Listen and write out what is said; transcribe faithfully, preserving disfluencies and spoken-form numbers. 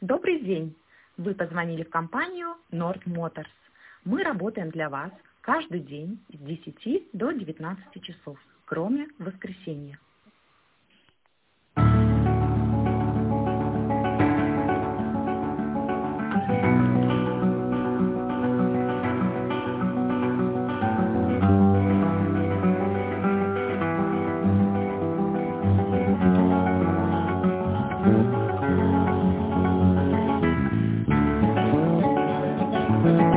Добрый день! Вы позвонили в компанию Nord Motors. Мы работаем для вас каждый день с десяти до девятнадцати часов, кроме воскресенья.